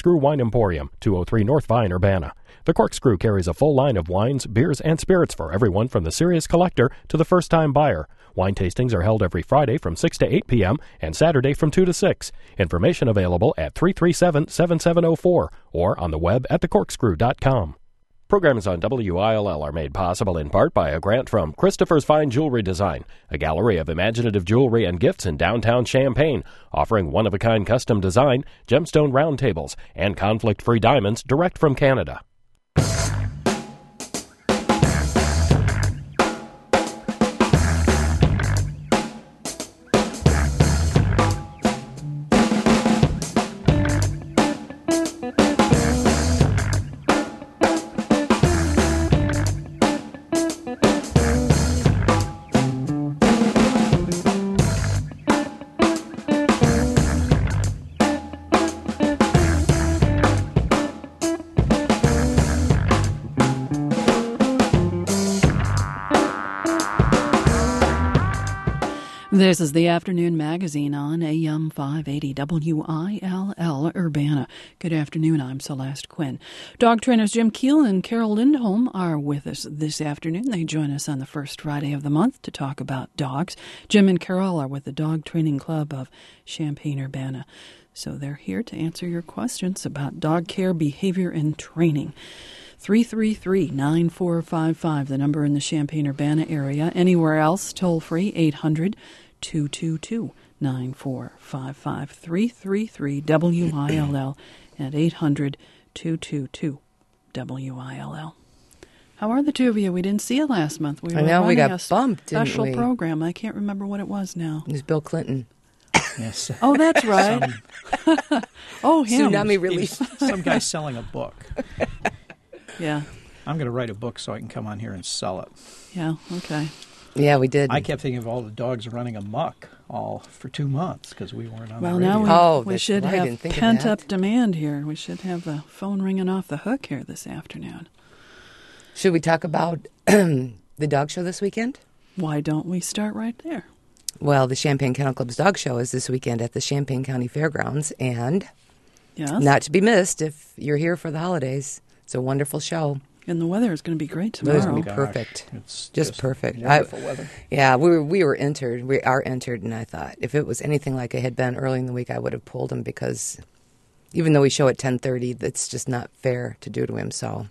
Corkscrew Wine Emporium, 203 North Vine, Urbana. The Corkscrew carries a full line of wines, beers, and spirits for everyone from the serious collector to the first-time buyer. Wine tastings are held every Friday from 6 to 8 p.m. and Saturday from 2 to 6. Information available at 337-7704 or on the web at thecorkscrew.com. Programs on WILL are made possible in part by a grant from Christopher's Fine Jewelry Design, a gallery of imaginative jewelry and gifts in downtown Champaign, offering one-of-a-kind custom design, gemstone round tables, and conflict-free diamonds direct from Canada. This is the Afternoon Magazine on AM 580 WILL Urbana. Good afternoon, I'm Celeste Quinn. Dog trainers Jim Keel and Carol Lindholm are with us this afternoon. They join us on the first Friday of the month to talk about dogs. Jim and Carol are with the Dog Training Club of Champaign-Urbana. So they're here to answer your questions about dog care, behavior, and training. 333-9455, the number in the Champaign-Urbana area. Anywhere else, toll-free, 800-222-9455. 333-WILL at 800-222-WILL. How are the two of you? We didn't see you last month. I know, we got bumped, didn't special we? program. I can't remember what it was now. It was Bill Clinton. Yes. Oh, that's right. Oh, him. Tsunami relief. Some guy selling a book. Yeah. I'm going to write a book so I can come on here and sell it. Yeah, okay. Yeah, we did. I kept thinking of all the dogs running amok all for 2 months because we weren't on Well, the radio. now we that's should right, I have didn't think of pent-up that. demand here. We should have the phone ringing off the hook here this afternoon. Should we talk about the dog show this weekend? Why don't we start right there? Well, the Champaign Kennel Club's dog show is this weekend at the Champaign County Fairgrounds, and Yes. not to be missed if you're here for the holidays. It's a wonderful show. And the weather is going to be great Weather's tomorrow. gonna be perfect. It's Just perfect. Wonderful weather. Yeah, we are entered, and I thought if it was anything like it had been early in the week, I would have pulled him because even though we show at 10:30, that's just not fair to do to him. So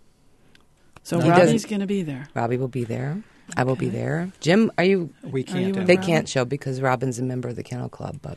He Robbie's doesn't- going to be there. Robbie will be there. I will be Okay. there. Jim, are you? We you can't. in They Robin? can't show because Robin's a member of the Kennel Club, but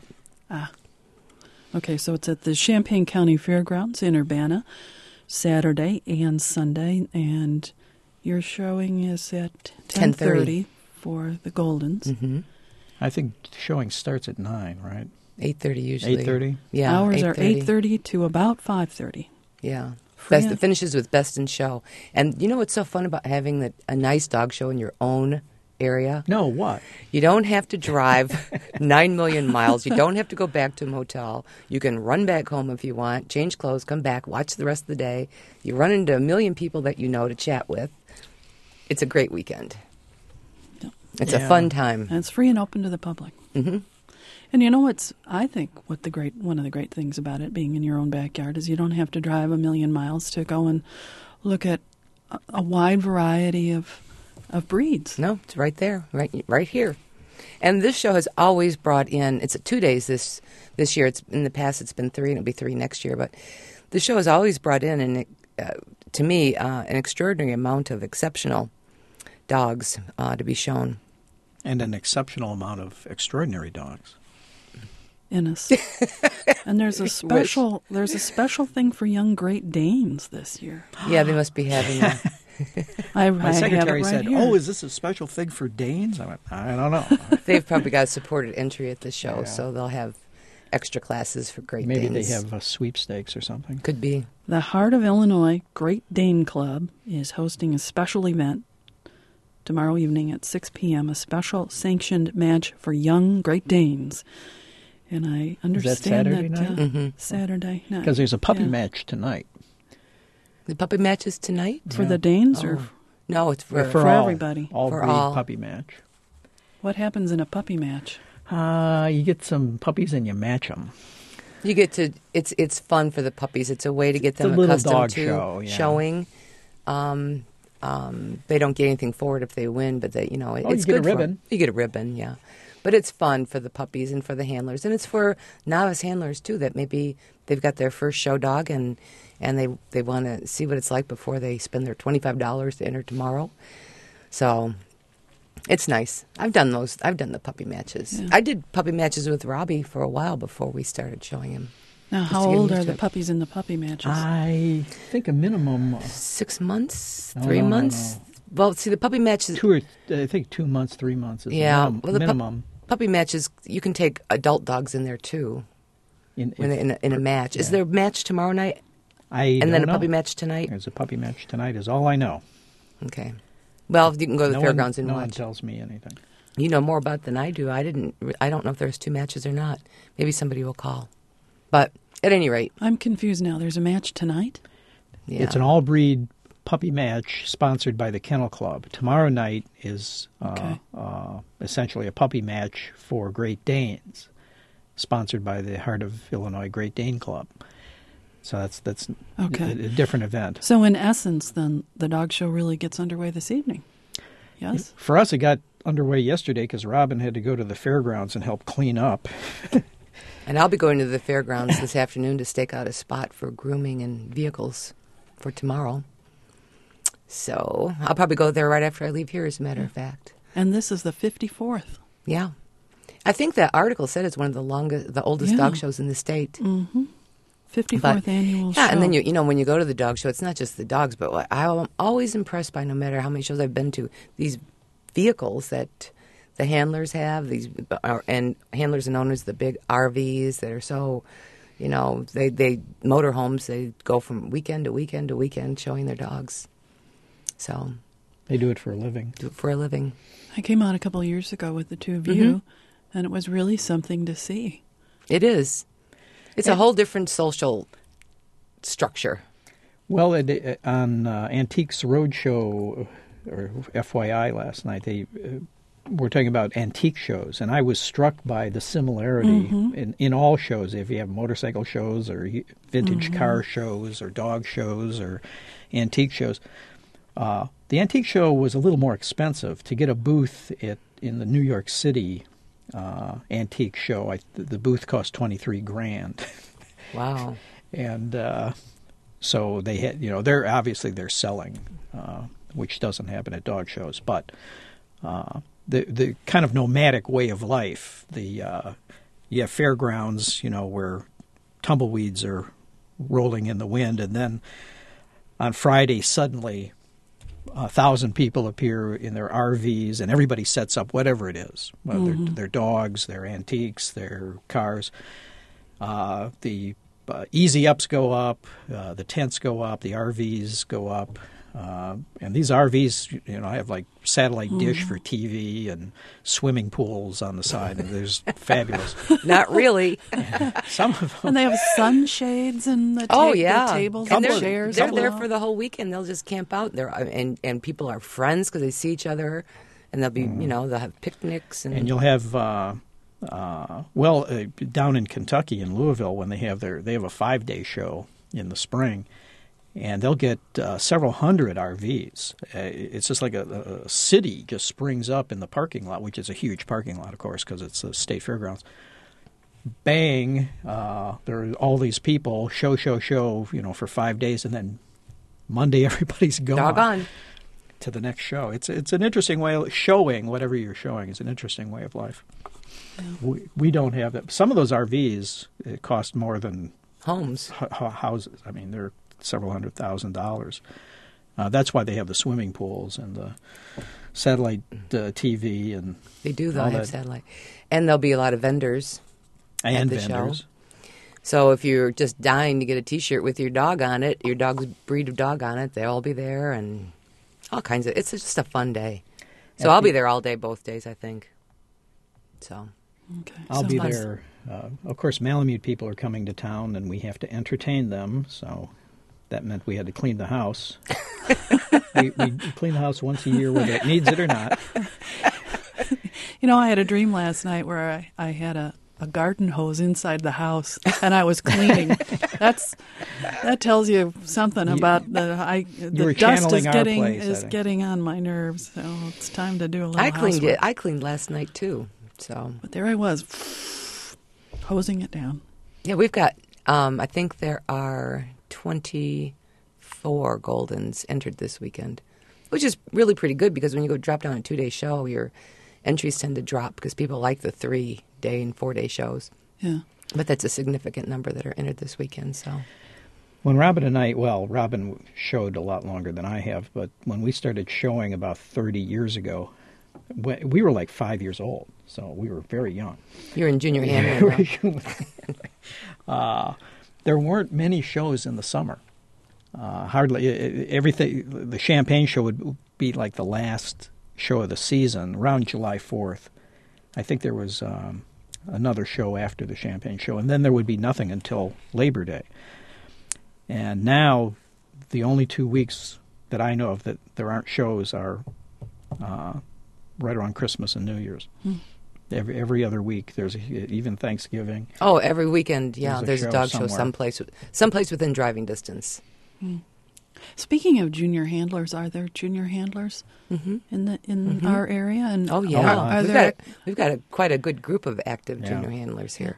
Okay, so it's at the Champaign County Fairgrounds in Urbana, Saturday and Sunday, and your showing is at 10:30 for the Goldens. I think showing starts at 9, right? 8:30 usually. 8:30? Yeah, Hours are 8:30 to about 5:30. Yeah. Free It finishes with Best in Show. And you know what's so fun about having a nice dog show in your own area? No, what? You don't have to drive 9 million miles. You don't have to go back to a motel. You can run back home if you want, change clothes, come back, watch the rest of the day. You run into a million people that you know to chat with. It's a great weekend. Yep. It's a fun time. And it's free and open to the public. Mm-hmm. And you know what's, I think, one of the great things about it being in your own backyard is you don't have to drive a million miles to go and look at a wide variety of breeds. No, it's right there, right here. And this show has always brought in, it's 2 days this year. It's in the past it's been 3 and it'll be 3 next year. But the show has always brought in, to me, an extraordinary amount of exceptional dogs to be shown. And an exceptional amount of extraordinary dogs. Innis. And there's a special thing for young Great Danes this year. Yeah, they must be having that. I My have it secretary right said, here. "Oh, is this a special thing for Danes?" I went, "I don't know. They've probably got supported entry at the show, Yeah. so they'll have extra classes for Great Maybe Danes. they have sweepstakes or something." Could be. The Heart of Illinois Great Dane Club is hosting a special event tomorrow evening at 6 p.m., a special sanctioned match for young Great Danes. And I understand Saturday night? Mm-hmm. Saturday night. Because there's a puppy Yeah. match tonight. The puppy match is tonight? For the Danes or No, it's for For all, everybody. All For breed all. puppy match. what happens in a puppy match? You get some puppies and you match them. You get to it's fun for the puppies. It's a way to get them little accustomed dog to show, yeah. showing. They don't get anything for it if they win, but it's you get good a for ribbon. 'em. You get a ribbon, yeah. But it's fun for the puppies and for the handlers, and it's for novice handlers too. That maybe they've got their first show dog and they want to see what it's like before they spend their $25 to enter tomorrow. So it's nice. I've done those. I've done the puppy matches. Yeah. I did puppy matches with Robbie for a while before we started showing him. Now, Just how to get old used are to the it. puppies in the puppy matches? I think a minimum 6 months, No, 3 no, no, months. no. Well, see, the puppy matches. I think 2 months, 3 months is Yeah, the well, the minimum. Puppy matches. You can take adult dogs in there too. In In a match. Is yeah. there a match tomorrow night and then a puppy match tonight? There's a puppy match tonight is all I know. Okay. Well, you can go to the No fairgrounds one, and no one watch. tells me anything. You know more about it than I do. I don't know if there's 2 matches or not. Maybe somebody will call. But at any rate, I'm confused now. There's a match tonight? yeah. It's an all-breed puppy match sponsored by the Kennel Club. Tomorrow night is Okay. essentially a puppy match for Great Danes, sponsored by the Heart of Illinois Great Dane Club. So that's Okay. a different event. So, in essence, then, the dog show really gets underway this evening. Yes? For us, it got underway yesterday because Robin had to go to the fairgrounds and help clean up. And I'll be going to the fairgrounds this afternoon to stake out a spot for grooming and vehicles for tomorrow. So I'll probably go there right after I leave here, as a matter of fact. And this is the 54th. Yeah. I think that article said it's one of the oldest Yeah. dog shows in the state. Mm-hmm. 54th annual show. Yeah, and then when you go to the dog show, it's not just the dogs, but what I'm always impressed by, no matter how many shows I've been to, these vehicles that the handlers have, and handlers and owners, the big RVs that are so, they motorhomes, they go from weekend to weekend to weekend showing their dogs. So They do it for a living. do it for a living. I came out a couple of years ago with the two of you, and it was really something to see. It is. It's a whole different social structure. Well, on Antiques Roadshow, or FYI last night, they were talking about antique shows, and I was struck by the similarity in all shows. If you have motorcycle shows or vintage car shows or dog shows or antique shows, the antique show was a little more expensive. To get a booth in the New York City antique show, the booth cost $23,000. Wow. And so they had, they're selling, which doesn't happen at dog shows. But the kind of nomadic way of life, you have fairgrounds, where tumbleweeds are rolling in the wind, and then on Friday suddenly 1,000 people appear in their RVs, and everybody sets up whatever it is, whether their dogs, their antiques, their cars. The easy ups go up, the tents go up, the RVs go up, and these RVs, have like satellite dish for TV and swimming pools on the side, and there's fabulous. Not really. Some of them. And they have sunshades and the tables and they're, chairs. They're come there out. for the whole weekend. They'll just camp out there, and people are friends because they see each other, and they'll be, they'll have picnics And you'll have, down in Kentucky, in Louisville, when they have a 5-day show in the spring, and they'll get several hundred RVs. It's just like a city just springs up in the parking lot, which is a huge parking lot, of course, because it's the state fairgrounds. Bang! There are all these people, show, for 5 days, and then Monday everybody's gone. doggone. To the next show. It's an interesting way of showing whatever you're showing. It's an interesting way of life. Yeah. We don't have that. Some of those RVs cost more than Homes. houses. I mean, they're several $100,000. That's why they have the swimming pools and the satellite TV and They do, though, all have that. satellite. And there'll be a lot of vendors. And the show. vendors. So if you're just dying to get a T-shirt with your dog on it, your dog's breed of dog on it, they'll all be there, and all kinds of. It's just a fun day. So I'll be there all day, both days, I think. So Okay. I'll So be nice. there. Of course, Malamute people are coming to town, and we have to entertain them. So that meant we had to clean the house. we clean the house once a year, whether it needs it or not. I had a dream last night where I had a a garden hose inside the house, and I was cleaning. That tells you something about the dust is getting on my nerves. So it's time to do a little housework. I cleaned last night too. So, but there I was, hosing it down. Yeah, we've got. I think there are 24 Goldens entered this weekend, which is really pretty good because when you go drop down a 2-day show, your entries tend to drop because people like the 3-day and 4-day shows. Yeah. But that's a significant number that are entered this weekend. So, when Robin and Robin showed a lot longer than I have, but when we started showing about 30 years ago, we were like 5 years old, so we were very young. You're in junior handling now. There weren't many shows in the summer. Hardly everything. The Champaign show would be like the last show of the season, around July 4th. I think there was another show after the Champaign show, and then there would be nothing until Labor Day. And now, the only 2 weeks that I know of that there aren't shows are right around Christmas and New Year's. Every other week, there's even Thanksgiving. Oh, every weekend, yeah. There's a dog somewhere. show someplace within driving distance. Speaking of junior handlers, are there junior handlers in our area? And oh yeah, are we've got quite a good group of active junior handlers here.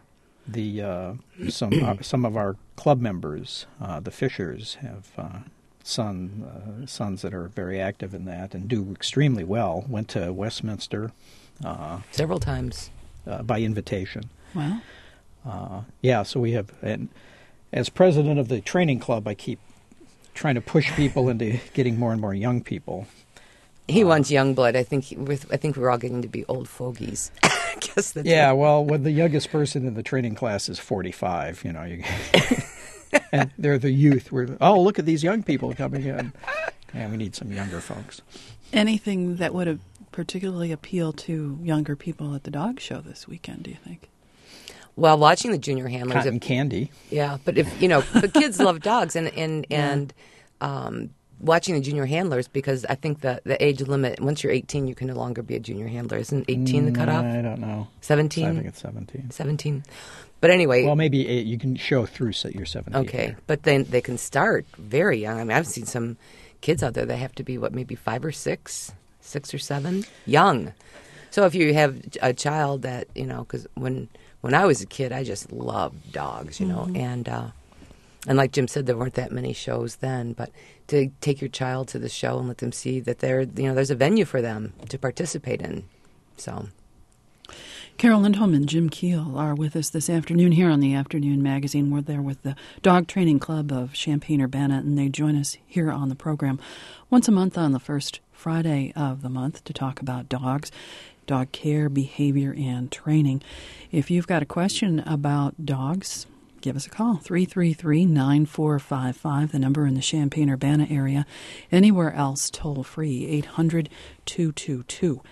Some of our club members, the Fishers, have sons that are very active in that and do extremely well. Went to Westminster several times by invitation. Wow. So we have, and as president of the training club, I keep trying to push people into getting more and more young people. He wants young blood. I think we're all getting to be old fogies. I guess that's well, when the youngest person in the training class is 45, and they're the youth. Look at these young people coming in. Yeah, we need some younger folks. Anything that would have particularly appeal to younger people at the dog show this weekend, do you think? Well, watching the junior handlers, cotton candy. Yeah, but but kids love dogs, and watching the junior handlers, because I think the age limit, once you're 18, you can no longer be a junior handler. Isn't 18 the cutoff? I don't know. 17? I think it's 17. 17. But anyway. Well, maybe you can show through your 17. Okay, but then they can start very young. I mean, I've seen some kids out there that have to be, maybe 5 or 6 or 7, young. So if you have a child that, because when I was a kid, I just loved dogs, and like Jim said, there weren't that many shows then, but to take your child to the show and let them see that there's a venue for them to participate in. So, Carol Lindholm and Jim Keel are with us this afternoon here on the Afternoon Magazine. We're there with the Dog Training Club of Champaign-Urbana, and they join us here on the program once a month on the first Friday of the month to talk about dogs, dog care, behavior, and training. If you've got a question about dogs, give us a call, 333-9455, the number in the Champaign-Urbana area. Anywhere else, toll free, 800-222-9455,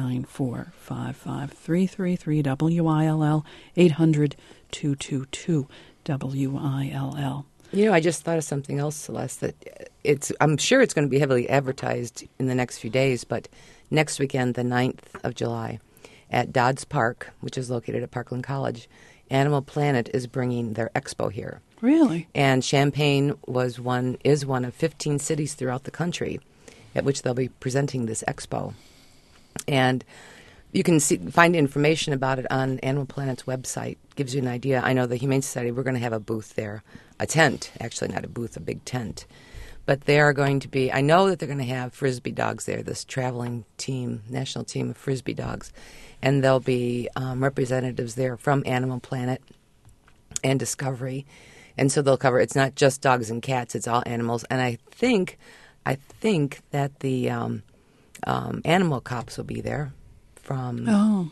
333-WILL, 800-222-WILL. I just thought of something else, Celeste, that I'm sure it's going to be heavily advertised in the next few days, but next weekend, the 9th of July, at Dodds Park, which is located at Parkland College, Animal Planet is bringing their expo here. Really? And Champaign is one of 15 cities throughout the country at which they'll be presenting this expo. And you can find information about it on Animal Planet's website. Gives you an idea. I know the Humane Society, we're going to have a booth there, a tent, actually not a booth, a big tent. But they are going to be, I know that they're going to have Frisbee dogs there, this traveling team, national team of Frisbee dogs. And there'll be representatives there from Animal Planet and Discovery. And so they'll cover, it's not just dogs and cats, it's all animals. And I think that the animal cops will be there from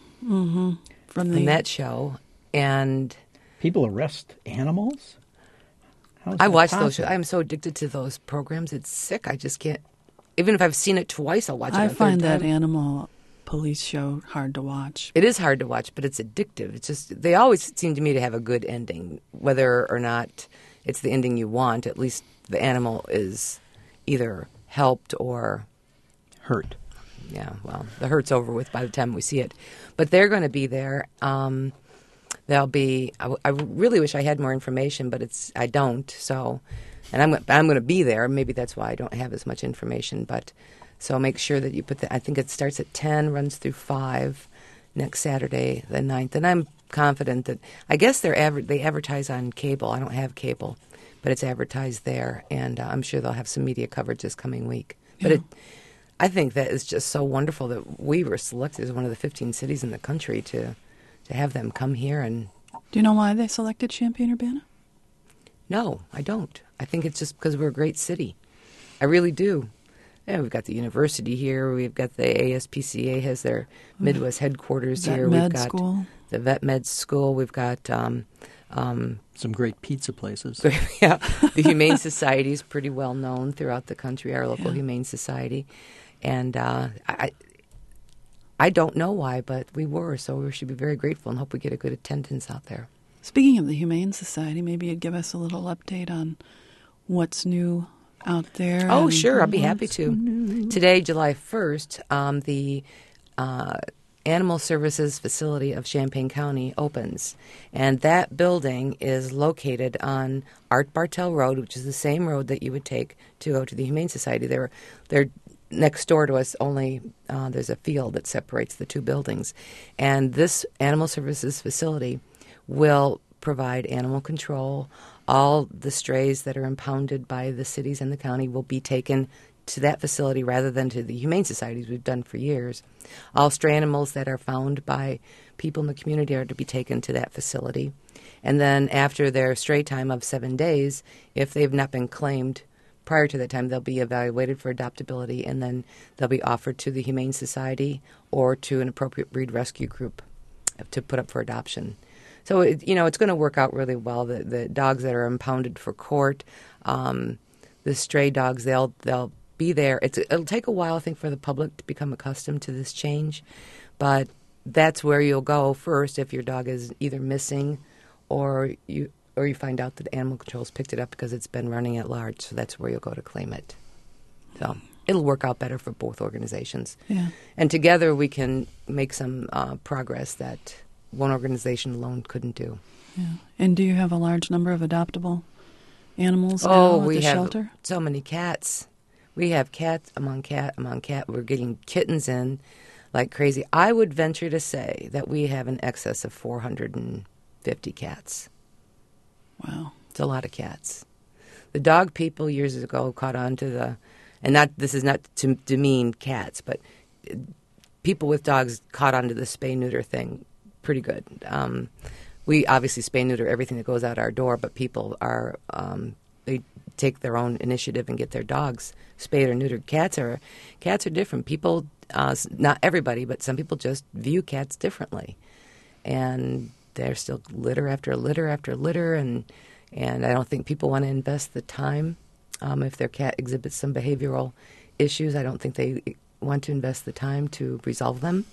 that show. And people arrest animals? I watch those shows. I'm so addicted to those programs. It's sick. I just can't. Even if I've seen it twice, I'll watch it. I find that animal police show hard to watch. It is hard to watch, but it's addictive. It's just, they always seem to me to have a good ending. Whether or not it's the ending you want, at least the animal is either helped or hurt. Yeah, well, the hurt's over with by the time we see it. But they're going to be there. there'll be. I really wish I had more information, but I don't. So, and I'm going to be there. Maybe that's why I don't have as much information. But so make sure that you put I think it starts at 10, runs through 5 next Saturday, the 9th, and I'm confident that I guess they advertise on cable. I don't have cable, but it's advertised there, and I'm sure they'll have some media coverage this coming week. But I think that is just so wonderful that we were selected as one of the 15 cities in the country to have them come here. And do you know why they selected Champaign-Urbana? No, I don't. I think it's just because we're a great city. I really do. Yeah, we've got the university here. We've got the ASPCA has their Midwest headquarters here. We've got the Vet Med School. We've got some great pizza places. Yeah, the Humane Society is pretty well known throughout the country. Our local Humane Society, and I don't know why, but we were. So we should be very grateful and hope we get a good attendance out there. Speaking of the Humane Society, maybe you'd give us a little update on what's new out there. Oh, sure. I'll be happy to. Today, July 1st, the Animal Services Facility of Champaign County opens. And that building is located on Art Bartell Road, which is the same road that you would take to go to the Humane Society. They're next door to us, only there's a field that separates the two buildings. And this Animal Services Facility will provide animal control. All the strays that are impounded by the cities and the county will be taken to that facility rather than to the Humane Societies we've done for years. All stray animals that are found by people in the community are to be taken to that facility. And then after their stray time of 7 days, if they've not been claimed prior to that time, they'll be evaluated for adoptability, and then they'll be offered to the Humane Society or to an appropriate breed rescue group to put up for adoption. So, it's going to work out really well. The dogs that are impounded for court, the stray dogs, they'll be there. It'll take a while, I think, for the public to become accustomed to this change, but that's where you'll go first if your dog is either missing or you find out that Animal Control's picked it up because it's been running at large. So that's where you'll go to claim it. So it'll work out better for both organizations. Yeah. And together we can make some progress that one organization alone couldn't do. Yeah. And do you have a large number of adoptable animals now at the shelter? We have so many cats. We have cats among cat. We're getting kittens in like crazy. I would venture to say that we have an excess of 450 cats. Wow. It's a lot of cats. The dog people years ago caught on to this is not to demean cats, but people with dogs caught on to the spay-neuter thing pretty good. We obviously spay-neuter everything that goes out our door, but people are, they take their own initiative and get their dogs spayed or neutered. Cats are different. People, not everybody, but some people just view cats differently. And there's still litter after litter after litter, and I don't think people want to invest the time. If their cat exhibits some behavioral issues, I don't think they want to invest the time to resolve them.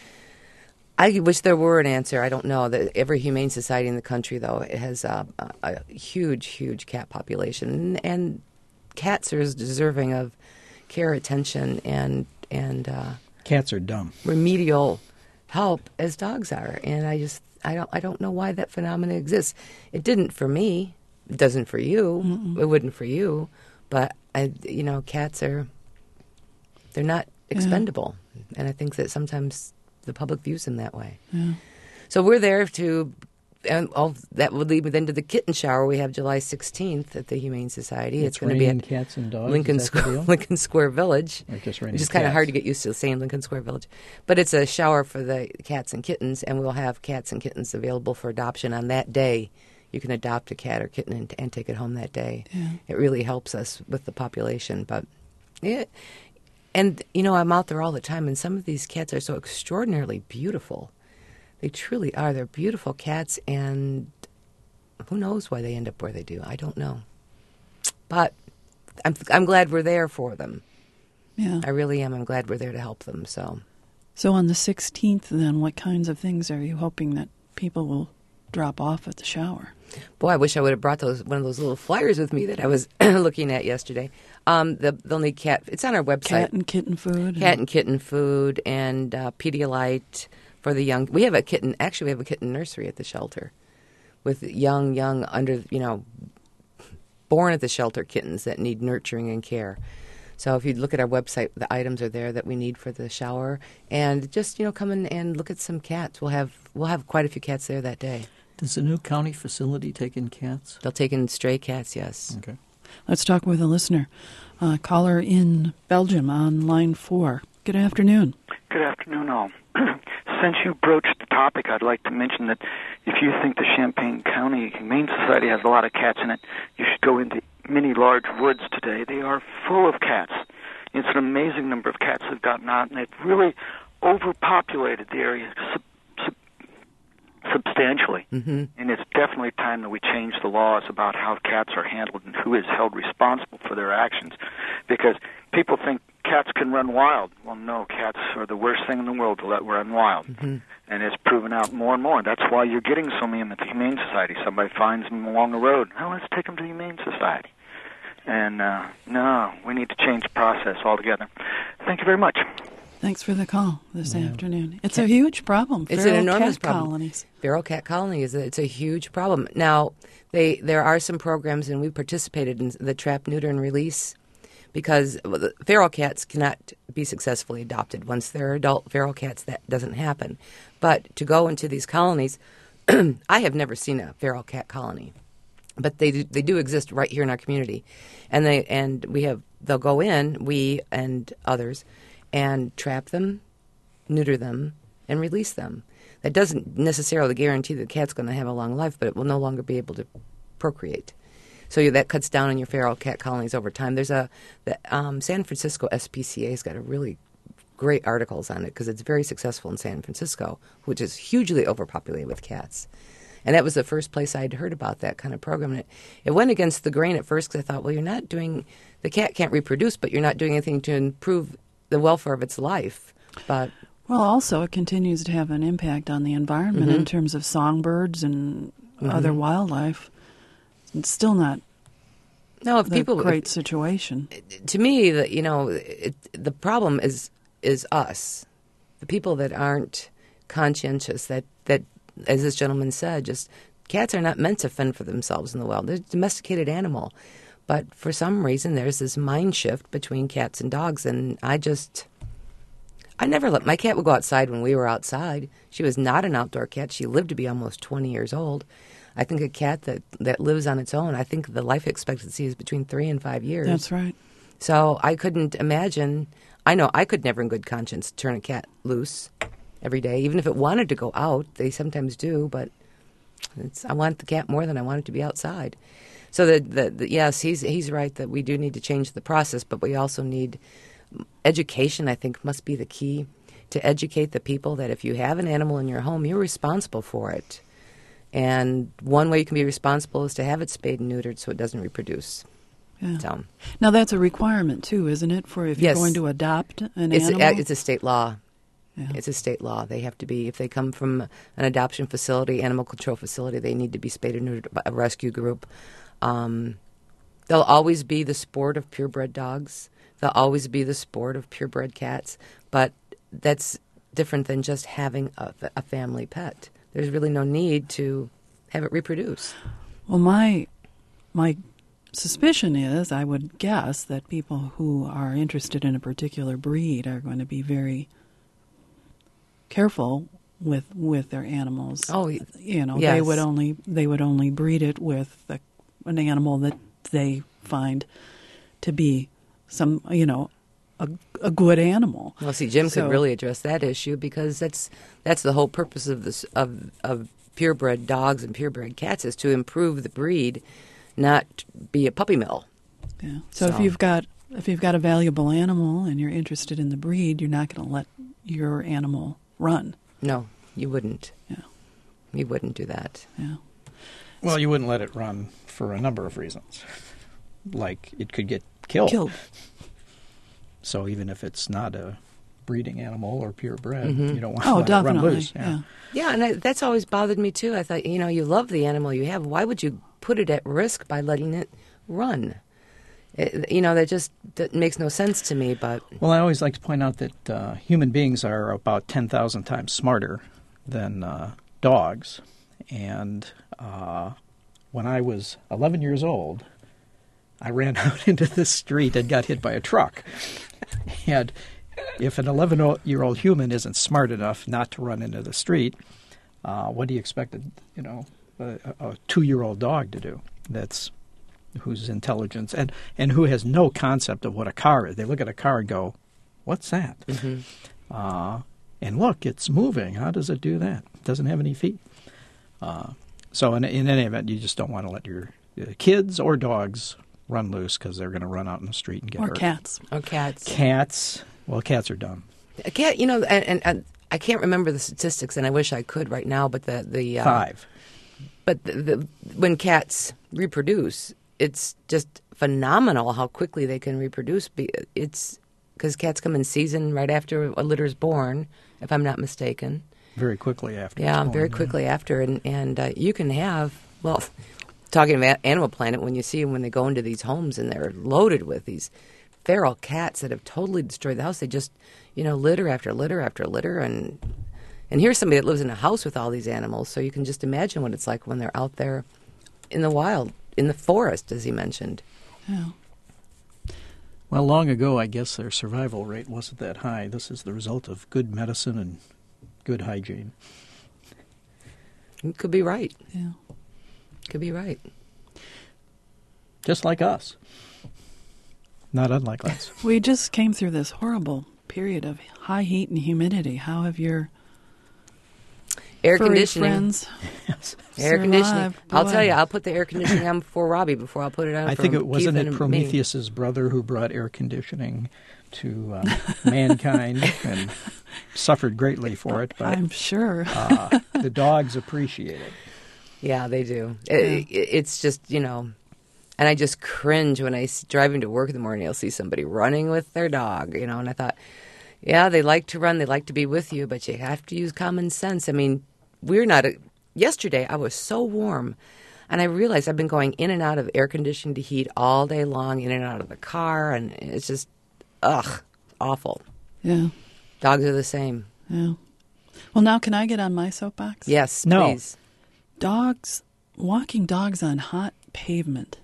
I wish there were an answer. I don't know. Every humane society in the country, though, it has a huge, huge cat population, and cats are as deserving of care, attention, and cats are dumb. Remedial help as dogs are. And I don't know why that phenomenon exists. It didn't for me. It doesn't for you. Mm-mm. It wouldn't for you. But cats they're not expendable, and I think that sometimes the public views them that way. Yeah. So we're there and that would lead me then to the kitten shower we have July 16th at the Humane Society. It's going to be at cats and dogs, Lincoln Square Village. Or just which is kind of hard to get used to saying Lincoln Square Village. But it's a shower for the cats and kittens, and we'll have cats and kittens available for adoption on that day. You can adopt a cat or kitten and take it home that day. Yeah. It really helps us with the population. But and I'm out there all the time, and some of these cats are so extraordinarily beautiful. They truly are. They're beautiful cats, and who knows why they end up where they do. I don't know. But I'm glad we're there for them. Yeah. I really am. I'm glad we're there to help them. So on the 16th, then, what kinds of things are you hoping that people will drop off at the shower? Boy, I wish I would have brought one of those little flyers with me that I was looking at yesterday. They'll need cat. It's on our website. Cat and kitten food. Cat and kitten food and Pedialyte for the young. We have a kitten. Actually, we have a kitten nursery at the shelter with young under, born at the shelter kittens that need nurturing and care. So if you look at our website, the items are there that we need for the shower, and just come in and look at some cats. We'll have quite a few cats there that day. Does the new county facility take in cats? They'll take in stray cats, yes. Okay. Let's talk with a listener. Caller in Belgium on line 4. Good afternoon. Good afternoon, all. Since you broached the topic, I'd like to mention that if you think the Champaign County Humane Society has a lot of cats in it, you should go into many large woods today. They are full of cats. It's an amazing number of cats that have gotten out, and they've really overpopulated the area substantially. Mm-hmm. And it's definitely time that we change the laws about how cats are handled and who is held responsible for their actions. Because people think cats can run wild. Well, no, cats are the worst thing in the world to let run wild. Mm-hmm. And it's proven out more and more. That's why you're getting so many at the Humane Society. Somebody finds them along the road. Oh, let's take them to the Humane Society. And no, we need to change the process altogether. Thank you very much. Thanks for the call this afternoon. It's a huge problem. It's an enormous cat problem. Colonies. Feral cat colonies. It's a huge problem. Now, there are some programs, and we participated in the trap, neuter, and release, because the feral cats cannot be successfully adopted. Once they're adult feral cats, that doesn't happen. But to go into these colonies, I have never seen a feral cat colony, but they do exist right here in our community, and they'll go in, we and others, and trap them, neuter them, and release them. That doesn't necessarily guarantee the cat's going to have a long life, but it will no longer be able to procreate. So that cuts down on your feral cat colonies over time. There's the San Francisco SPCA has got a really great articles on it because it's very successful in San Francisco, which is hugely overpopulated with cats. And that was the first place I'd heard about that kind of program. And it went against the grain at first because I thought, well, the cat can't reproduce, but you're not doing anything to improve the welfare of its life. But also it continues to have an impact on the environment in terms of songbirds and other wildlife. It's still not great situation. To me, the problem is us, the people that aren't conscientious, that as this gentleman said, just cats are not meant to fend for themselves in the wild. They're a domesticated animal. But for some reason, there's this mind shift between cats and dogs, and I never let my cat would go outside when we were outside. She was not an outdoor cat. She lived to be almost 20 years old. I think a cat that lives on its own, I think the life expectancy is between 3 and 5 years. That's right. So I couldn't imagine. I know I could never in good conscience turn a cat loose every day, even if it wanted to go out. They sometimes do, but I want the cat more than I want it to be outside. So yes, he's right that we do need to change the process, but we also need education. I think must be the key, to educate the people that if you have an animal in your home, you're responsible for it. And one way you can be responsible is to have it spayed and neutered so it doesn't reproduce. Yeah. So, now that's a requirement too, isn't it? For if you're going to adopt an animal, it's a state law. Yeah. It's a state law. They have to be, if they come from an adoption facility, animal control facility, they need to be spayed or neutered by a rescue group. They'll always be the sport of purebred dogs. They'll always be the sport of purebred cats. But that's different than just having a family pet. There's really no need to have it reproduce. Well, my suspicion is, I would guess, that people who are interested in a particular breed are going to be very careful with their animals. Oh, yes. They would only breed it with an animal that they find to be a good animal. Well, see, Jim could really address that issue because that's the whole purpose of this of purebred dogs and purebred cats is to improve the breed, not be a puppy mill. Yeah. So if you've got a valuable animal and you're interested in the breed, you're not going to let your animal run. No, you wouldn't. Yeah. You wouldn't do that. Yeah. Well, you wouldn't let it run for a number of reasons. Like it could get killed. So even if it's not a breeding animal or purebred, you don't want to let it run loose. Yeah, and that's always bothered me too. I thought, you love the animal you have. Why would you put it at risk by letting it run? That makes no sense to me. But well, I always like to point out that human beings are about 10,000 times smarter than dogs. And when I was 11 years old, I ran out into the street and got hit by a truck. And if an 11-year-old human isn't smart enough not to run into the street, what do you expect a 2-year-old dog to do? Whose intelligence and who has no concept of what a car is. They look at a car and go, "What's that?" Mm-hmm. And look, it's moving. How does it do that? It doesn't have any feet. So in any event, you just don't want to let your kids or dogs run loose because they're going to run out in the street and get hurt. Or cats. Cats. Well, cats are dumb. A cat, and I can't remember the statistics, and I wish I could right now. But the 5. But when cats reproduce, it's just phenomenal how quickly they can reproduce. It's because cats come in season right after a litter is born, if I'm not mistaken. Very quickly after. Yeah, very quickly after. And you can have, well, talking about Animal Planet, when you see them when they go into these homes and they're loaded with these feral cats that have totally destroyed the house. They just, litter after litter after litter. And here's somebody that lives in a house with all these animals, so you can just imagine what it's like when they're out there in the wild, in the forest, as he mentioned. Yeah. Well, long ago, I guess their survival rate wasn't that high. This is the result of good medicine and good hygiene. You could be right. Yeah. Could be right. Just like us. Not unlike us. We just came through this horrible period of high heat and humidity. How have your air furry conditioning friends Yes. Air conditioning. Boy. I'll tell you, I'll put the air conditioning on before Robbie, before I'll put it on I for think it wasn't Keith it and Prometheus's brother who brought air conditioning to mankind and suffered greatly for it. But I'm sure. the dogs appreciate it. Yeah, they do. It's just, and I just cringe when driving to work in the morning, I'll see somebody running with their dog, and I thought, yeah, they like to run, they like to be with you, but you have to use common sense. I mean, yesterday I was so warm, and I realized I've been going in and out of air conditioning to heat all day long, in and out of the car, and it's just, awful. Yeah. Dogs are the same. Yeah. Well, now can I get on my soapbox? Yes, No. please. Walking dogs on hot pavement.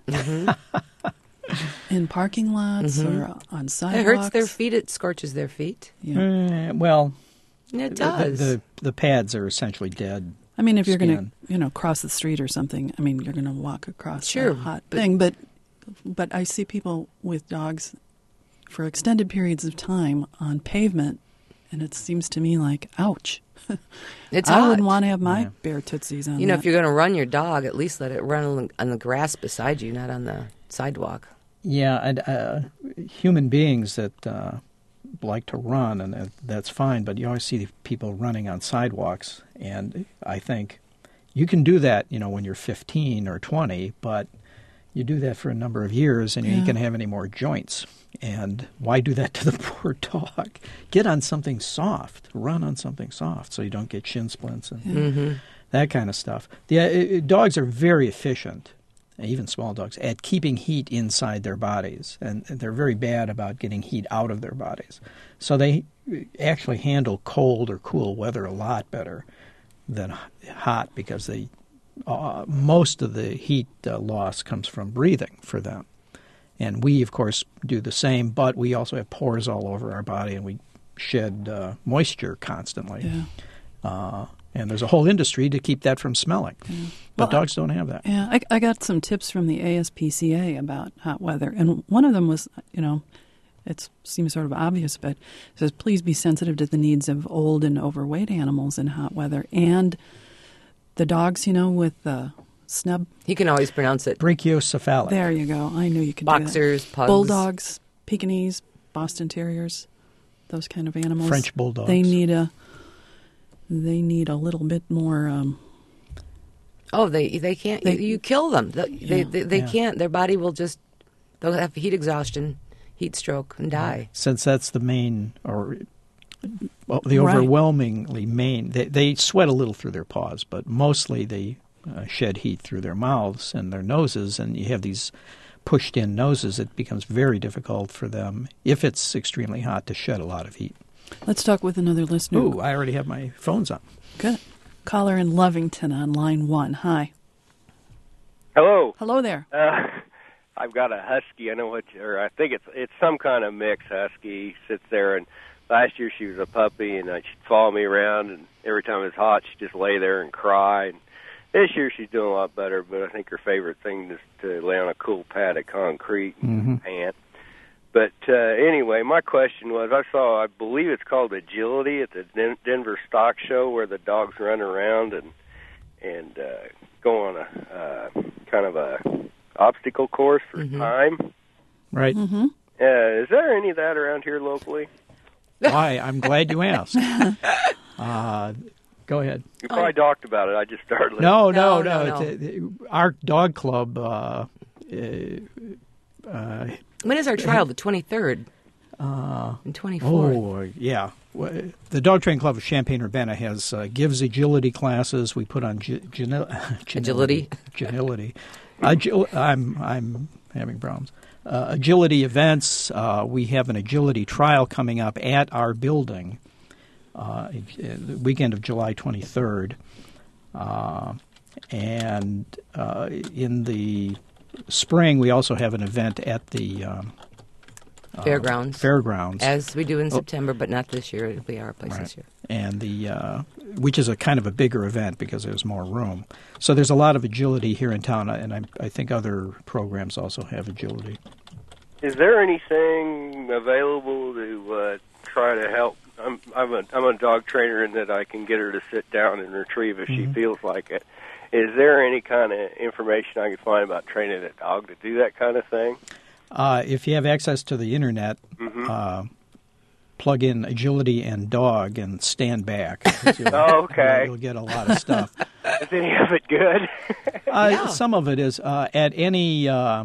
In parking lots or on sidewalks. It hurts their feet. It scorches their feet. Yeah. Well, It does. the pads are essentially dead. I mean, if you're skin. going to, cross the street or something, I mean, you're going to walk across Sure, a hot thing. But I see people with dogs for extended periods of time on pavement, and it seems to me like, ouch. It's I hot. wouldn't want to have my bare tootsies on that. If you're going to run your dog, at least let it run on the grass beside you, not on the sidewalk. Yeah, and human beings that like to run, and that's fine, but you always see people running on sidewalks, and I think you can do that, when you're 15 or 20, but you do that for a number of years, and you ain't going to have any more joints. And why do that to the poor dog? Get on something soft. Run on something soft so you don't get shin splints and that kind of stuff. Dogs are very efficient, even small dogs, at keeping heat inside their bodies. And they're very bad about getting heat out of their bodies. So they actually handle cold or cool weather a lot better than hot because most of the heat loss comes from breathing for them. And we, of course, do the same, but we also have pores all over our body, and we shed moisture constantly. Yeah. And there's a whole industry to keep that from smelling. Yeah. But dogs don't have that. Yeah, I got some tips from the ASPCA about hot weather, and one of them was, it seems sort of obvious, but it says, please be sensitive to the needs of old and overweight animals in hot weather, and the dogs, with the snub. He can always pronounce it. Brachiocephalic. There you go. I knew you could Boxers, do that. pugs. Bulldogs, Pekingese, Boston Terriers, those kind of animals. French bulldogs. They need a little bit more. They can't. You kill them. They can't. Their body will they'll have heat exhaustion, heat stroke, and die. Since that's the main, overwhelmingly main, they sweat a little through their paws, but mostly they shed heat through their mouths and their noses, and you have these pushed-in noses. It becomes very difficult for them, if it's extremely hot, to shed a lot of heat. Let's talk with another listener. Ooh, I already have my phones on. Good. Caller in Lovington on line 1. Hi. Hello. Hello there. I've got a husky. I think it's some kind of mix husky. Sits there, and last year she was a puppy, and she'd follow me around, and every time it was hot, she'd just lay there and cry. And this year she's doing a lot better, but I think her favorite thing is to lay on a cool pad of concrete and pant. But anyway, my question was, I believe it's called Agility at the Denver Stock Show, where the dogs run around and go on a kind of a obstacle course for time. Right. Mm-hmm. Is there any of that around here locally? Why? I'm glad you asked. Go ahead. You probably talked about it. I just started listening. No. Our dog club. When is our trial? The 23rd and 24th. Oh, yeah. The Dog Training Club of Champaign-Urbana gives agility classes. We put on Agility. I'm having problems. Agility events. We have an agility trial coming up at our building the weekend of July 23rd. And in the spring, we also have an event at the Fairgrounds. As we do in September, but not this year. It'll be our place this year. And which is a kind of a bigger event because there's more room. So there's a lot of agility here in town, and I think other programs also have agility. Is there anything available to try to help? I'm a dog trainer, in that I can get her to sit down and retrieve if she feels like it. Is there any kind of information I can find about training a dog to do that kind of thing? If you have access to the internet, plug in agility and dog and stand back. Okay. You'll get a lot of stuff. Is any of it good? Some of it is. At any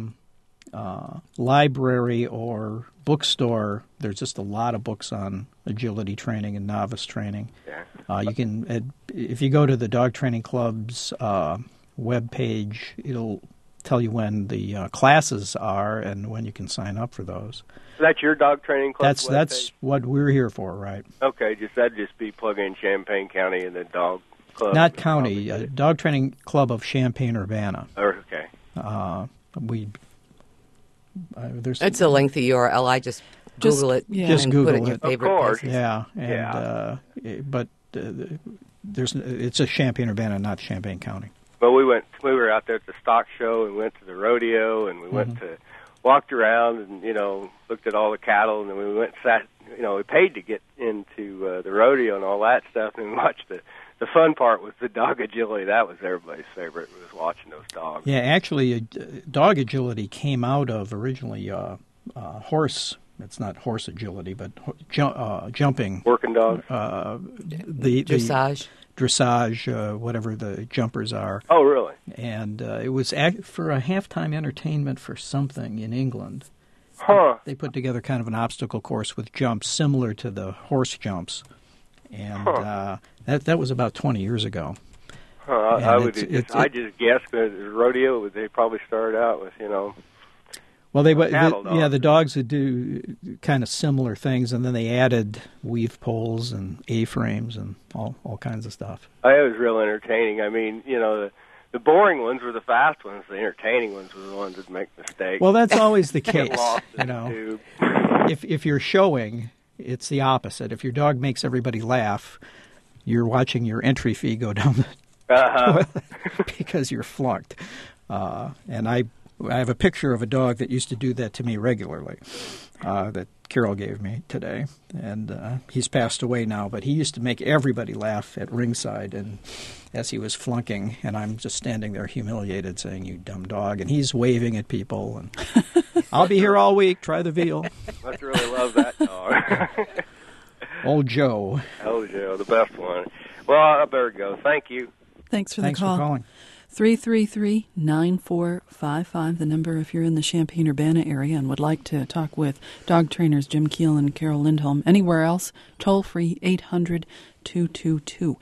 library or bookstore, there's just a lot of books on agility training and novice training. Yeah. You can, if you go to the Dog Training Club's webpage, it'll tell you when the classes are and when you can sign up for those. That's your dog training club? That's what we're here for, right? Okay, that'd just be plug in Champaign County and the dog club. Not county, Dog Training Club of Champaign-Urbana. Okay. It's a lengthy URL. I just Google it. Yeah. Just and Google put it in your it. favorite Of course. places. Yeah, but it's a Champaign-Urbana, not Champaign County. Well, we were out there at the stock show and went to the rodeo, and we walked around and, looked at all the cattle, and then we went and sat, we paid to get into the rodeo and all that stuff, and we watched the fun part was the dog agility. That was everybody's favorite, was watching those dogs. Yeah, actually, dog agility came out of originally horse. It's not horse agility, but jumping. Working dogs? Dressage, whatever the jumpers are. Oh, really? And it was for a halftime entertainment for something in England. Huh. They put together kind of an obstacle course with jumps similar to the horse jumps. And that was about 20 years ago. I just guess because rodeo, they probably started out with, Well, the dogs would do kind of similar things, and then they added weave poles and A-frames and all kinds of stuff. It was real entertaining. I mean, the boring ones were the fast ones. The entertaining ones were the ones that make mistakes. Well, that's always the case. Get lost in the tube. If you're showing, it's the opposite. If your dog makes everybody laugh, you're watching your entry fee go down the toilet because you're flunked. And I have a picture of a dog that used to do that to me regularly that Carol gave me today. And he's passed away now, but he used to make everybody laugh at ringside and as he was flunking, and I'm just standing there humiliated saying, "You dumb dog," and he's waving at people. And I'll be here all week. Try the veal. Must really love that dog. Old Joe. Old Joe, the best one. Well, I better go. Thank you. Thanks for the call. Thanks for calling. 333-9455, the number if you're in the Champaign-Urbana area and would like to talk with dog trainers Jim Keel and Carol Lindholm. Anywhere else, toll free 800-222-9455,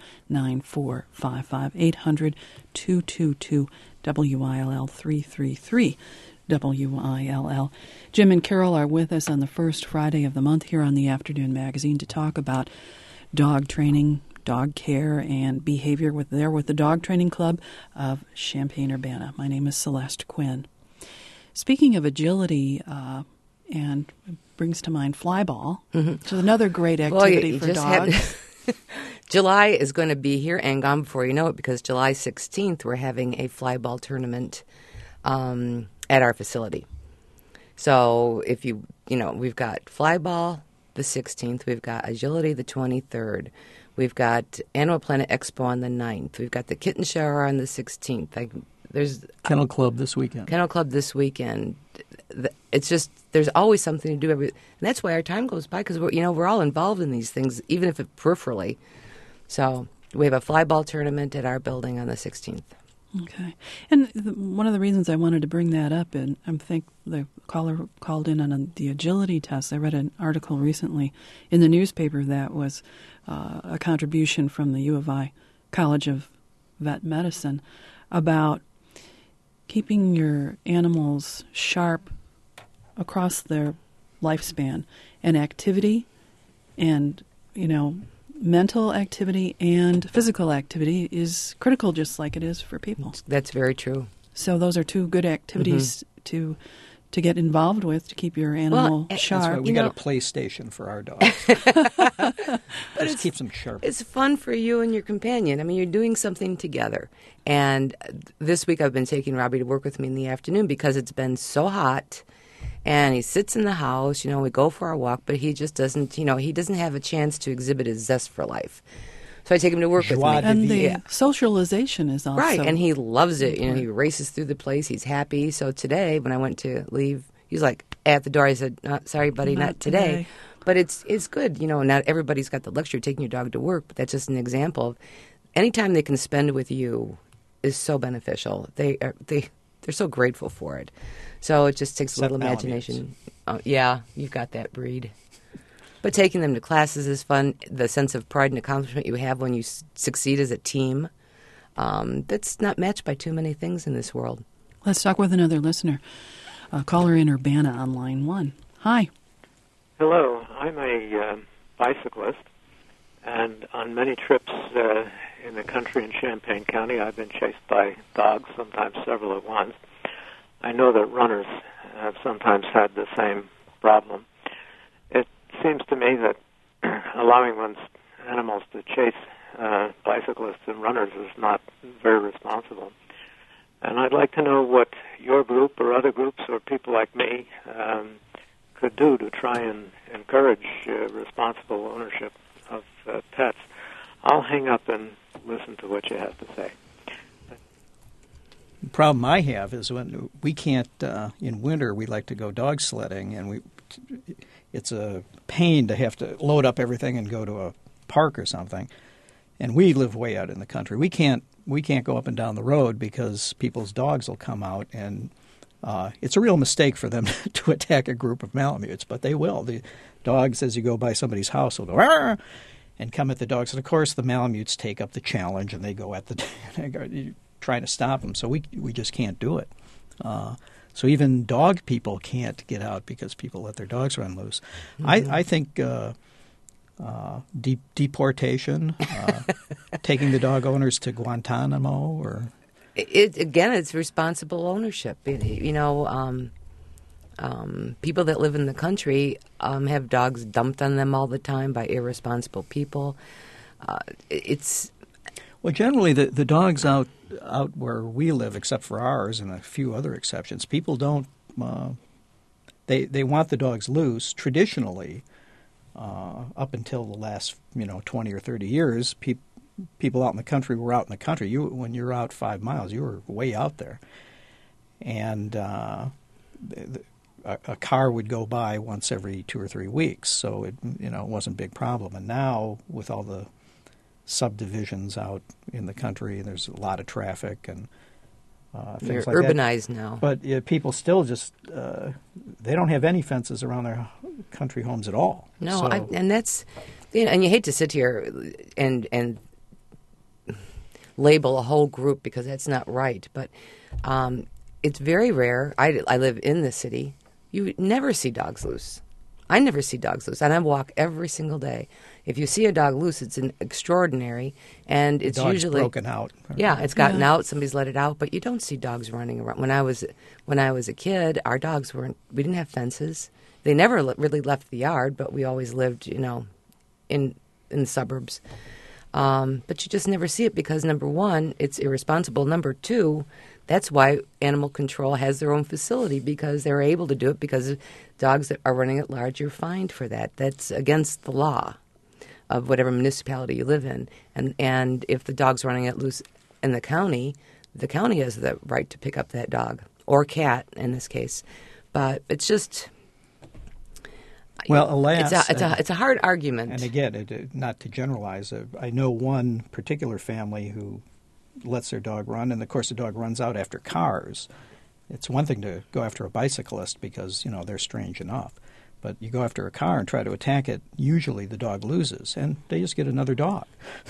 800-222-WILL 333. WILL. Jim and Carol are with us on the first Friday of the month here on the Afternoon Magazine to talk about dog training, dog care and behavior with the Dog Training Club of Champaign-Urbana. My name is Celeste Quinn. Speaking of agility, and it brings to mind flyball, which is another great activity for dogs. July is going to be here and gone before you know it, because July 16th we're having a flyball tournament at our facility. So if we've got flyball the 16th, we've got agility the 23rd, we've got Animal Planet Expo on the 9th, we've got the kitten shower on the 16th. There's Kennel Club this weekend. It's just there's always something to do and that's why our time goes by, because we're all involved in these things, even if it peripherally. So we have a flyball tournament at our building on the 16th. Okay. And one of the reasons I wanted to bring that up, and I think the caller called in on the agility test. I read an article recently in the newspaper that was a contribution from the U of I College of Vet Medicine about keeping your animals sharp across their lifespan, and activity and, mental activity and physical activity is critical, just like it is for people. That's very true. So those are two good activities to get involved with to keep your animal sharp. That's why we got a PlayStation for our dogs. Just keeps them sharp. It's fun for you and your companion. I mean, you're doing something together. And this week I've been taking Robbie to work with me in the afternoon because it's been so hot. And he sits in the house, we go for our walk, but he just doesn't, he doesn't have a chance to exhibit his zest for life. So I take him to work with me. And the socialization is also... Right, and he loves it. He races through the place. He's happy. So today, when I went to leave, he's like, at the door, I said, sorry, buddy, not today. But it's good. Not everybody's got the luxury of taking your dog to work, but that's just an example of anytime they can spend with you is so beneficial. They're so grateful for it. So it just takes a little imagination. Yeah, you've got that breed. But taking them to classes is fun. The sense of pride and accomplishment you have when you succeed as a team, that's not matched by too many things in this world. Let's talk with another listener. Caller in Urbana on line 1. Hi. Hello. I'm a bicyclist, and on many trips in the country in Champaign County, I've been chased by dogs, sometimes several at once. I know that runners have sometimes had the same problem. It seems to me that allowing one's animals to chase bicyclists and runners is not very responsible. And I'd like to know what your group or other groups or people like me could do to try and encourage responsible ownership of pets. I'll hang up and listen to what you have to say. The problem I have is when we can't, in winter, we like to go dog sledding, and it's a pain to have to load up everything and go to a park or something. And we live way out in the country. We can't go up and down the road because people's dogs will come out, and it's a real mistake for them to attack a group of Malamutes, but they will. The dogs, as you go by somebody's house, will go "Arr!" and come at the dogs. And of course, the Malamutes take up the challenge, and they go at the trying to stop them. So we just can't do it. So even dog people can't get out because people let their dogs run loose. Mm-hmm. I think deportation, taking the dog owners to Guantanamo, or it's responsible ownership. People that live in the country have dogs dumped on them all the time by irresponsible people. Well, generally the dogs out where we live, except for ours and a few other exceptions, people don't. They want the dogs loose. Traditionally, up until the last 20 or 30 years, people out in the country were out in the country. When you're out 5 miles, you were way out there, and a car would go by once every 2 or 3 weeks, so it wasn't a big problem. And now with all the subdivisions out in the country, and there's a lot of traffic and things like urbanized that. now. But people still just they don't have any fences around their country homes at all. No, so, and that's and you hate to sit here and label a whole group because that's not right. But it's very rare. I live in the city. You never see dogs loose. I never see dogs loose, and I walk every single day. If you see a dog loose, it's an extraordinary, and it's Dog's usually broken out. Yeah, it's gotten out. Somebody's let it out, but you don't see dogs running around. When I was a kid, our dogs weren't. We didn't have fences. They never really left the yard, but we always lived, in the suburbs. But you just never see it because, number one, it's irresponsible. Number two, that's why animal control has their own facility, because they're able to do it, because dogs that are running at large, you're fined for that. That's against the law of whatever municipality you live in. And if the dog's running at loose in the county has the right to pick up that dog, or cat in this case. But it's just... Well, alas, it's a hard argument. And again, not to generalize, I know one particular family who lets their dog run, and of course the dog runs out after cars. It's one thing to go after a bicyclist because, they're strange enough. But you go after a car and try to attack it, usually the dog loses, and they just get another dog.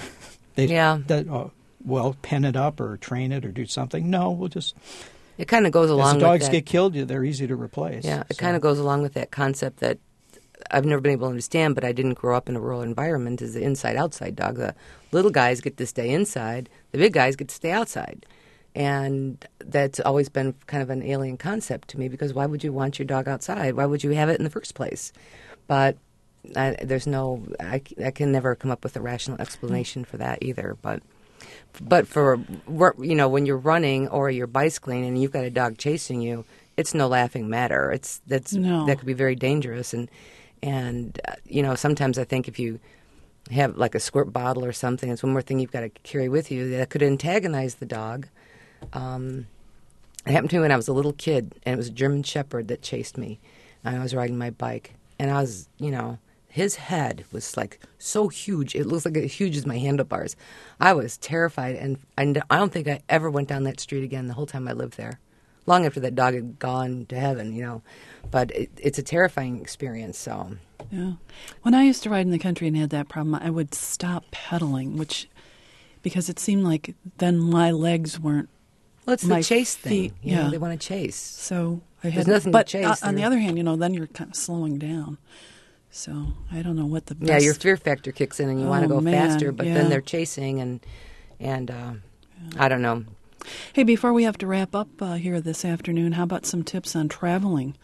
Well, pen it up or train it or do something. No, we'll just... It kind of goes along with that. As the dogs get killed, they're easy to replace. Yeah, it kind of goes along with that concept that I've never been able to understand, but I didn't grow up in a rural environment, is the inside-outside dog. The little guys get to stay inside. The big guys get to stay outside. And that's always been kind of an alien concept to me, because why would you want your dog outside? Why would you have it in the first place? But I can never come up with a rational explanation for that either. But for, when you're running or you're bicycling and you've got a dog chasing you, it's no laughing matter. That could be very dangerous. And sometimes I think if you have like a squirt bottle or something, it's one more thing you've got to carry with you that could antagonize the dog. It happened to me when I was a little kid, and it was a German Shepherd that chased me. And I was riding my bike, and I was, his head was like so huge. It looks like as huge as my handlebars. I was terrified, and I don't think I ever went down that street again the whole time I lived there. Long after that dog had gone to heaven, But it's a terrifying experience, so. Yeah. When I used to ride in the country and had that problem, I would stop pedaling, because it seemed like then my legs weren't. Well, it's the chase feet, thing. Yeah. They want to chase. So there's nothing to chase. On the other hand, then you're kind of slowing down. So I don't know what the best... Yeah, your fear factor kicks in and you want to go faster, but then they're chasing and I don't know. Hey, before we have to wrap up here this afternoon, how about some tips on traveling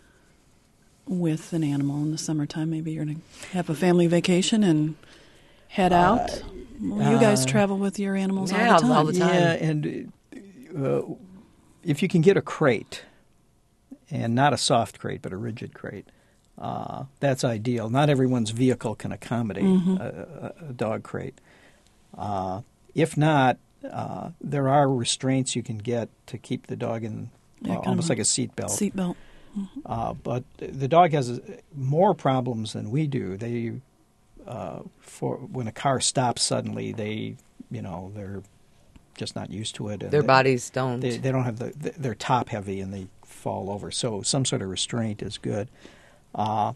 with an animal in the summertime? Maybe you're going to have a family vacation and head out. Well, you guys travel with your animals all the time. Yeah, and if you can get a crate, and not a soft crate, but a rigid crate, that's ideal. Not everyone's vehicle can accommodate a dog crate. If not, there are restraints you can get to keep the dog in, almost like a seat belt. But the dog has more problems than we do. They, for when a car stops suddenly, they're just not used to it. And their bodies don't. They don't have they're top heavy and they fall over. So some sort of restraint is good. I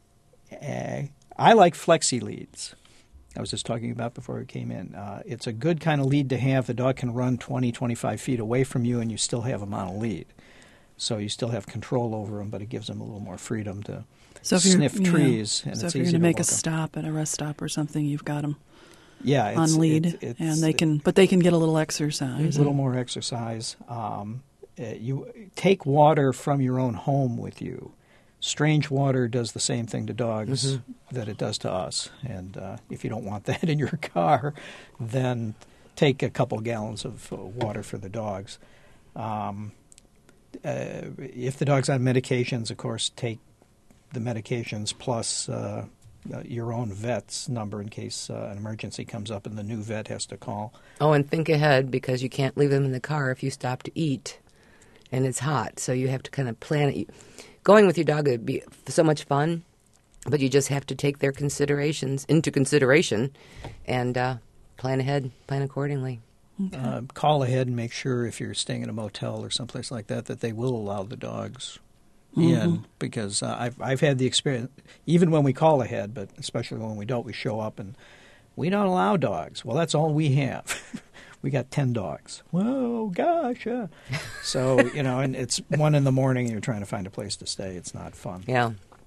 like flexi leads. I was just talking about before we came in. It's a good kind of lead to have. The dog can run 20, 25 feet away from you, and you still have them on a lead. So you still have control over them, but it gives them a little more freedom to sniff trees. And so it's if you're going to make a stop at a rest stop or something, you've got them on lead, and they can get a little exercise. A little more exercise. You take water from your own home with you. Strange water does the same thing to dogs that it does to us. And if you don't want that in your car, then take a couple gallons of water for the dogs. If the dog's on medications, of course, take the medications plus your own vet's number in case an emergency comes up and the new vet has to call. Oh, and think ahead, because you can't leave them in the car if you stop to eat and it's hot. So you have to kind of plan it. Going with your dog would be so much fun, but you just have to take their considerations into consideration and plan ahead, plan accordingly. Okay. Call ahead and make sure if you're staying in a motel or someplace like that they will allow the dogs in, because I've had the experience, even when we call ahead, but especially when we don't, we show up and we don't allow dogs. Well, that's all we have. We got 10 dogs. Whoa, gosh. So, and it's 1 a.m. and you're trying to find a place to stay. It's not fun. Yeah.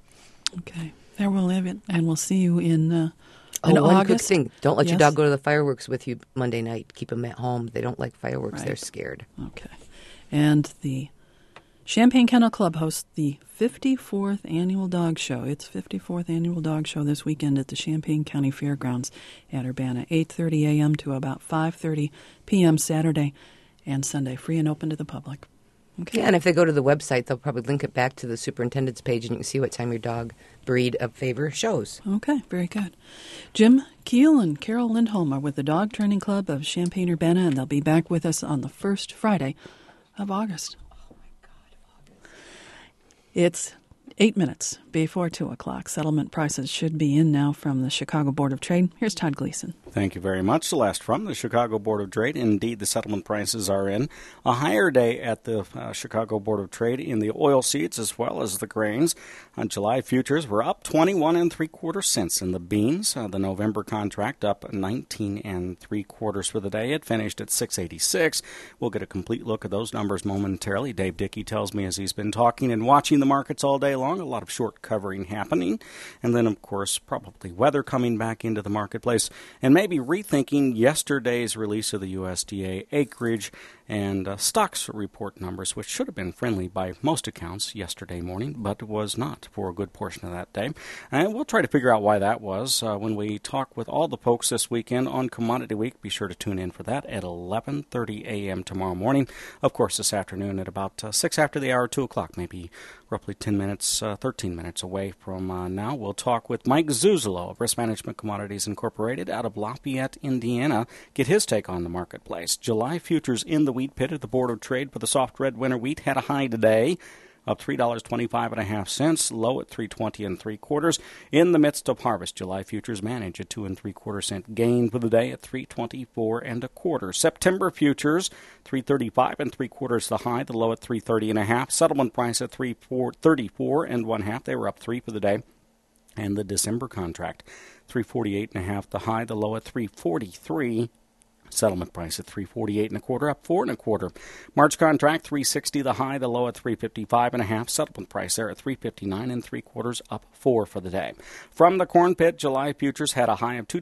Okay. There we'll leave it, and we'll see you in one August. quick thing. Don't let your Yes? dog go to the fireworks with you Monday night. Keep them at home. They don't like fireworks. Right. They're scared. Okay. And the Champaign Kennel Club hosts the 54th Annual Dog Show. Its 54th Annual Dog Show this weekend at the Champaign County Fairgrounds at Urbana, 8:30 a.m. to about 5:30 p.m. Saturday and Sunday, free and open to the public. Okay. Yeah, and if they go to the website, they'll probably link it back to the superintendent's page, and you can see what time your dog breed of favor shows. Okay, very good. Jim Keel and Carol Lindholm are with the Dog Training Club of Champaign-Urbana, and they'll be back with us on the first Friday of August. Oh, my God, August. It's 8 minutes before 2 o'clock. Settlement prices should be in now from the Chicago Board of Trade. Here's Todd Gleason. Thank you very much, Celeste. From the Chicago Board of Trade, indeed, the settlement prices are in. A higher day at the Chicago Board of Trade in the oil seeds as well as the grains. On July futures, we're up 21 3/4 cents in the beans. The November contract up 19 3/4 for the day. It finished at 6.86. We'll get a complete look at those numbers momentarily. Dave Dickey tells me as he's been talking and watching the markets all day long, a lot of short covering happening. And then, of course, probably weather coming back into the marketplace. And maybe rethinking yesterday's release of the USDA acreage and stocks report numbers, which should have been friendly by most accounts yesterday morning, but was not for a good portion of that day. And we'll try to figure out why that was when we talk with all the folks this weekend on Commodity Week. Be sure to tune in for that at 11:30 a.m. tomorrow morning. Of course, this afternoon at about 6 after the hour, 2 o'clock, maybe roughly 13 minutes away from now. We'll talk with Mike Zuzolo of Risk Management Commodities Incorporated out of Lafayette, Indiana. Get his take on the marketplace. July futures in the wheat pit at the Board of Trade for the soft red winter wheat had a high today of $3.25.5, low at $3.20 3/4. In the midst of harvest, July futures manage a 2 3/4 cent gain for the day at $3.24 1/4. September futures $3.35 3/4 the high, the low at $3.30 1/2. Settlement price at $3.34 1/2. They were up 3 for the day. And the December contract $3.48 1/2 the high, the low at $3.43. Settlement price at $3.48 1/4, up 4 1/4. March contract $3.60 the high, the low at $3.55 1/2. Settlement price there at $3.59 3/4, up 4 for the day. From the corn pit, July futures had a high of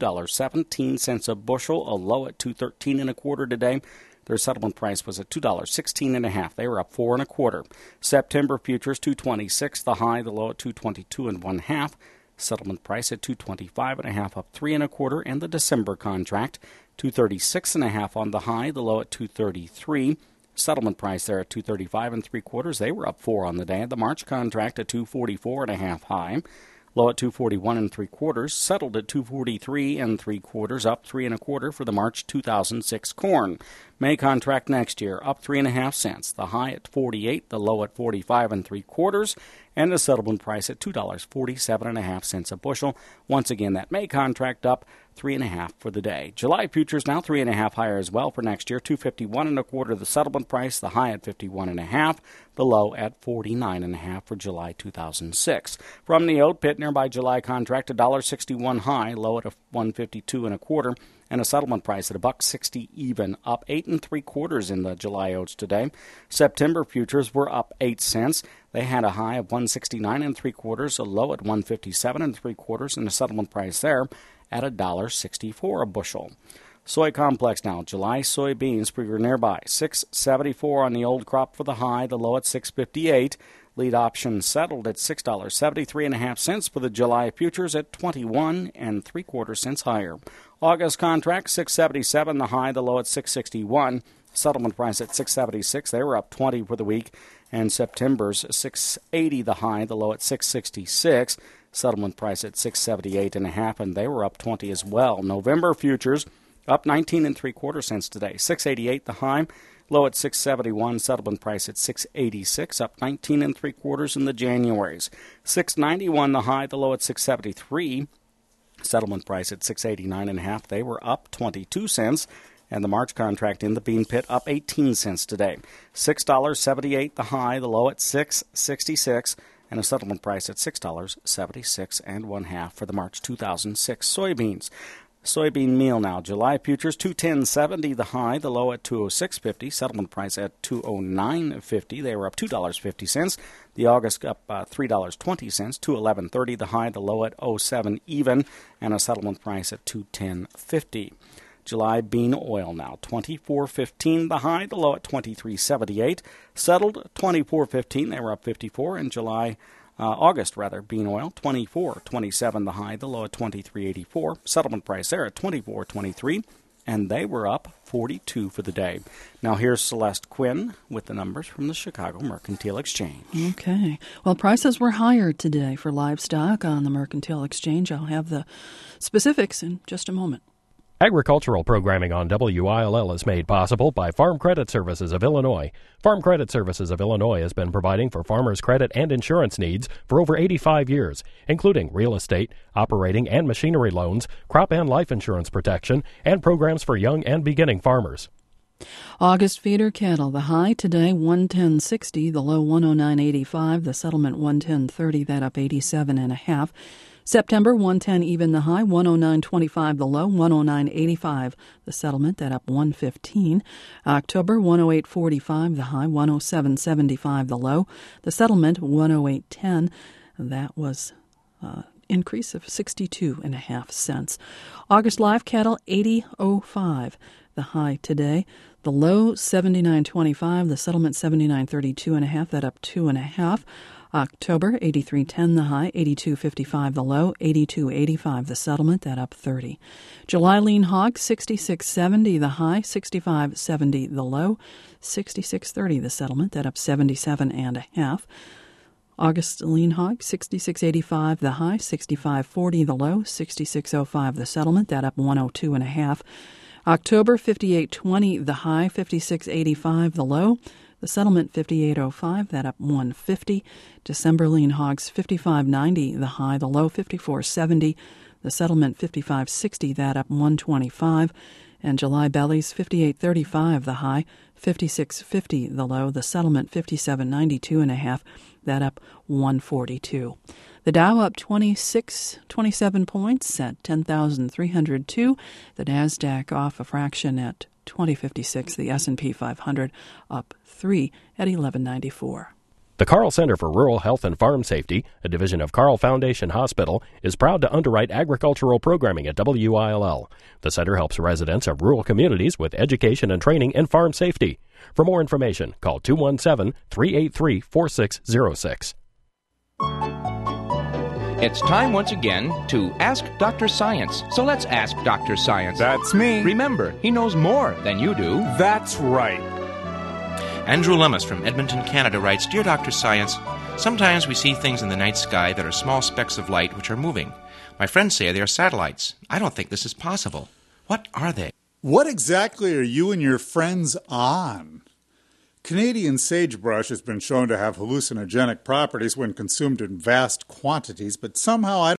$2.17 a bushel, a low at $2.13 1/4 today. Their settlement price was at $2.16 1/2. They were up 4 1/4. September futures $2.26 the high, the low at $2.22 1/2. Settlement price at $2.25 1/2, up 3 1/4, and the December contract $2.36 1/2 on the high, the low at $2.33. Settlement price there at $2.35 3/4. They were up 4 on the day. The March contract at $2.44 1/2 high, low at $2.41 3/4. Settled at $2.43 3/4, up 3 1/4 for the March 2006 corn. May contract next year up 3.5 cents. The high at 48, the low at 45 3/4. And the settlement price at $2.47 1/2 a bushel. Once again, that May contract up 3.5 for the day. July futures now 3.5 higher as well for next year. $2.51 1/4 the settlement price, the high at 51 1/2, the low at 49 1/2 for July 2006. From the oat pit, nearby July contract $1.61 high, low at 152 1/4. And a settlement price at $1.60 even, up 8 3/4 in the July oats today. September futures were up 8 cents. They had a high of 169 3/4, a low at 157 3/4, and a settlement price there at $1.64 a bushel. Soy complex now. July soybeans for your nearby. $6.74 on the old crop for the high, the low at $6.58. Lead option settled at $6.73 1/2 for the July futures at 21 3/4 cents higher. August contract $6.77 the high, the low at $6.61. Settlement price at $6.76. They were up 20 for the week. And September's $6.80 the high, the low at $6.66. Settlement price at $6.78 1/2, and they were up 20 as well. November futures up 19 3/4 cents today. $6.88 the high, low at $6.71. Settlement price at $6.86, up 19 3/4 in the Januaries. $6.91 the high, the low at $6.73. Settlement price at $6.89 1/2. They were up 22 cents. And the March contract in the bean pit up 18 cents today. $6.78 the high, the low at $6.66, and a settlement price at $6.76 1/2 for the March 2006 soybeans. Soybean meal now. July futures, $2.10.70 the high, the low at $2.06.50. Settlement price at $2.09.50. They were up $2.50. The August up $3.20, $2.11.30 the high, the low at $0.07 even, and a settlement price at $2.10.50. July bean oil now, $24.15 the high, the low at $23.78. Settled $24.15. They were up 54. In August bean oil, $24.27 the high, the low at $23.84. Settlement price there at $24.23, and they were up 42 for the day. Now here's Celeste Quinn with the numbers from the Chicago Mercantile Exchange. Okay. Well, prices were higher today for livestock on the Mercantile Exchange. I'll have the specifics in just a moment. Agricultural programming on WILL is made possible by Farm Credit Services of Illinois. Farm Credit Services of Illinois has been providing for farmers' credit and insurance needs for over 85 years, including real estate, operating and machinery loans, crop and life insurance protection, and programs for young and beginning farmers. August feeder cattle, the high today 110.60, the low 109.85, the settlement 110.30, that up 87.5. September 110 even the high, 109.25 the low, 109.85 the settlement, that up 115. October 108.45 the high, 107.75 the low, the settlement 108.10. That was increase of 62.5 cents. August live cattle 80.05 the high today, the low 79.25, the settlement 79.32.5, that up 2.5. October, 83.10 the high, 82.55 the low, 82.85 the settlement, that up 30. July lean hog, 66.70 the high, 65.70 the low, 66.30 the settlement, that up 77.5. August lean hog, 66.85 the high, 65.40 the low, 66.05 the settlement, that up 102.5. October, 58.20 the high, 56.85 the low, the settlement 58.05, that up 150. December lean hogs 55.90 the high, the low 54.70, the settlement 55.60, that up 125. And July bellies 58.35 the high, 56.50 the low, the settlement 57.92.5, that up 142. The Dow up 27 points at 10,302. The Nasdaq off a fraction at 2056. The S&P 500 up 3 at 1194. The Carl Center for Rural Health and Farm Safety, a division of Carl Foundation Hospital, is proud to underwrite agricultural programming at WILL. The center helps residents of rural communities with education and training in farm safety. For more information, call 217-383-4606. It's time once again to Ask Dr. Science. So let's ask Dr. Science. That's me. Remember, he knows more than you do. That's right. Andrew Lemus from Edmonton, Canada writes, Dear Dr. Science, sometimes we see things in the night sky that are small specks of light which are moving. My friends say they are satellites. I don't think this is possible. What are they? What exactly are you and your friends on? Canadian sagebrush has been shown to have hallucinogenic properties when consumed in vast quantities, but somehow I